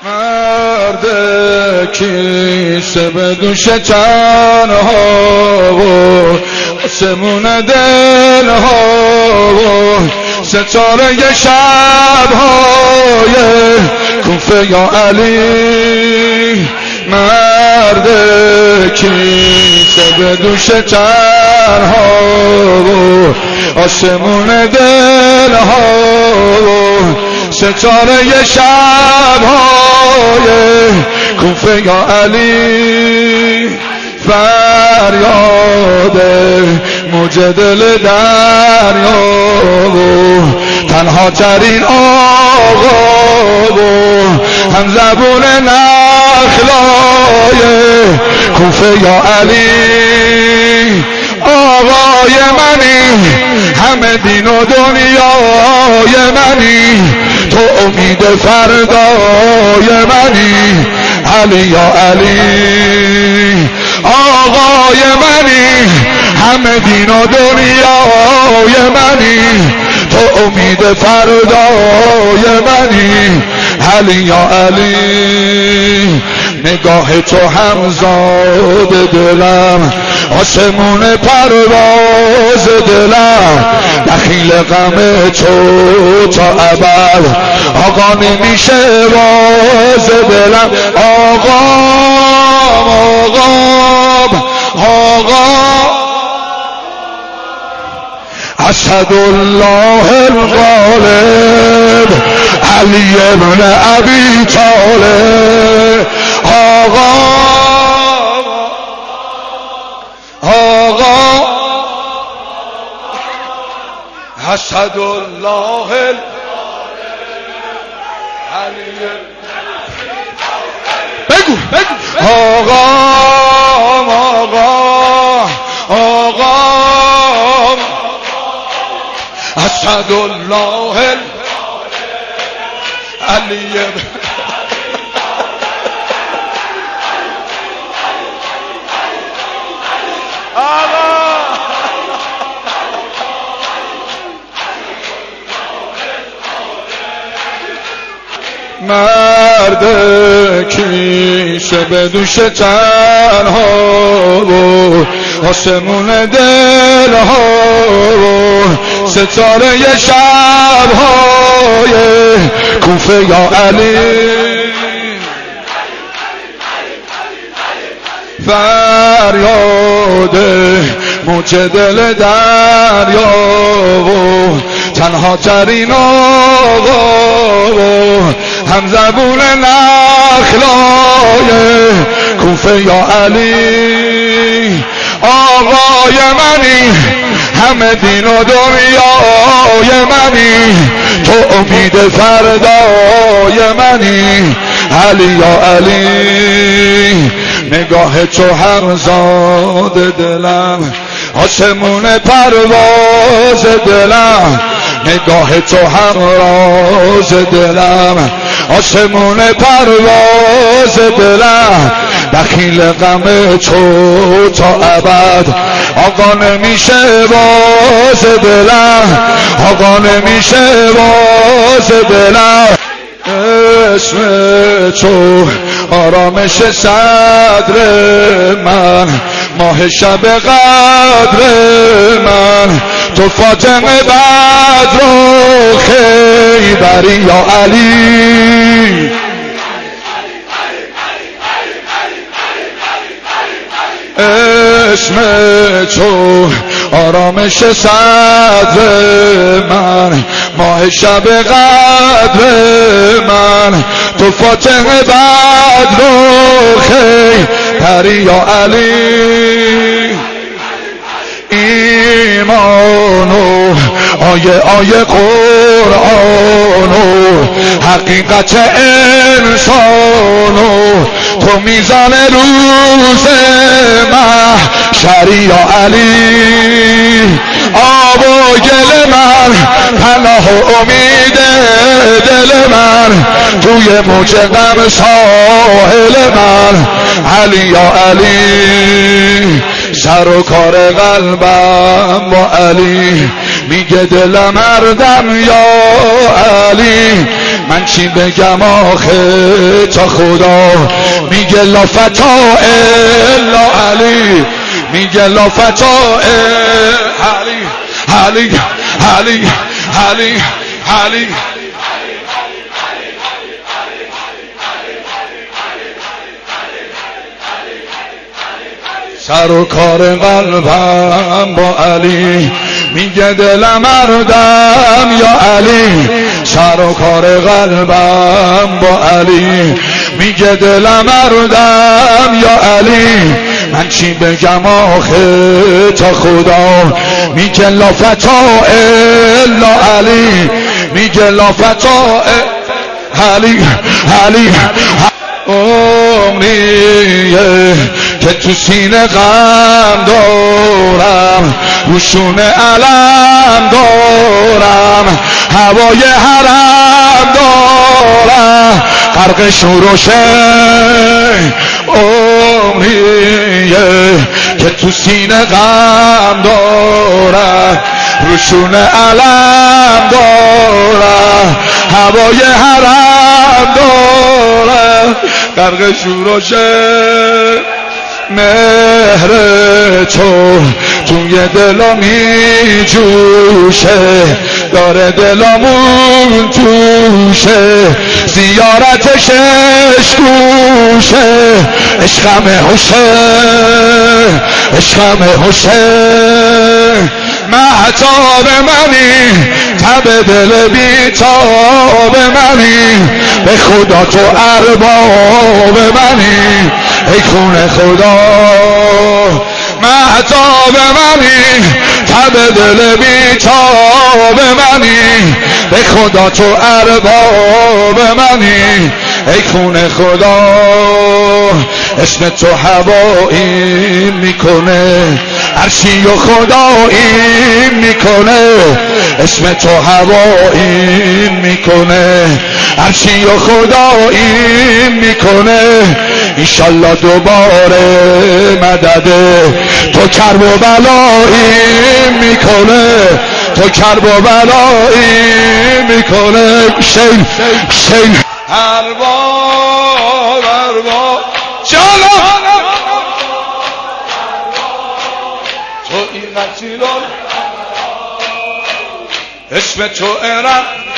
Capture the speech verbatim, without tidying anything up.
مرد کیسه به دوش تنها و آسمون دلها و ستاره شبهای کوفه یا علی. مرد کیسه به دوش تنها و آسمون دلها و ستاره شبهای کوفه یا علی. فریاد موج دل دریا و تنها ترین آقا و هم زبون نخلای کوفه یا علی. آقای منی همه دین و دنیای منی، تو امید فردای منی علی یا علی. آقای منی همه دین و دنیای منی، تو امید فردای منی علی یا علی. نگاه تو همزاد دلم، آسمون پرواز دلم، دخیل غم تو تا ابد آقا نمیشه باز دلم. آقا آقا آقا اسد الله الغالب علی ابن ابی طالب. آقا آقا اسد الله علی بگو بگو آقا آقا آقا اسد الله علی مرد کیسه به دوش تنها و آسمون دلها و ستاره شبهای کوفه یا علی. فریاد موج دل دریا و تنها ترین آقا و هم زبون نخلای کوفه یا علی. آقای منی همه دین و دنیای منی، تو امید فردای منی علی یا علی. نگاه تو همزاد دلم، آسمون پرواز دلم، نگاه تو همراز دلم، آسمون پرواز دلم، دخیل غم تو تا ابد آقا نمیشه باز دلم، آقا نمیشه باز دلم. اسم تو آرامش صدر من، ماه شب قدر من، تو فاطمه بدر و خیبری یا علی. اسم تو آرامش صدر من، ماه شب قدر من، تو فاطمه بدر و خیبری یا علی. ایمانو آیه آیه قرآنو حقیقت انسانو، تو میزان روز محشری یا علی. آب و گل من، پناه و امید دل من، توی موج غم ساحل من علی یا علی. سر و کار قلبم با علی، میگه دلم هردم یا علی. من چی بگم آخه تا خدا میگه لا فتا الا علی، میگه لا فتا علی علی علی علی علی. سر و کار قلبم با علی، میگه دلم مردم یا علی. سر و کار قلبم با علی، میگه دلم مردم یا علی. من چی بگم آخه تا خدا میگه لا فتا الا علی، میگه لا فتا علی علی. عمریه که تو سینه غم دارم، روشونه علم دارم، هوای حرم دارم، غرق شوروشه. عمریه که تو سینه غم دارم، روشونه علم دارم، هوای حرم دارم، غرق شوروشه. مهر تو توی دلم می جوشه، داره دلمون توشه، زیارتش اشکوشه. عشقم حسین، عشقم حسین، مهتاب منی، تب دل بیتاب منی، به خدا تو ارباب منی، ای خون خدا. مهتاب منی، تب دل بیتاب منی، به خدا تو ارباب منی، ای خون خدا. اسم تو هوایی میکنه، عرشی و خدایی میکنه. اسم تو هوایی میکنه، عرشی و خدایی میکنه. انشالله دوباره مدده تو کرب و بلایی میکنه، تو کرب و بلایی میکنه. شین شین ارباب ارباب جانم تو این قتیلان، اسم تو ارم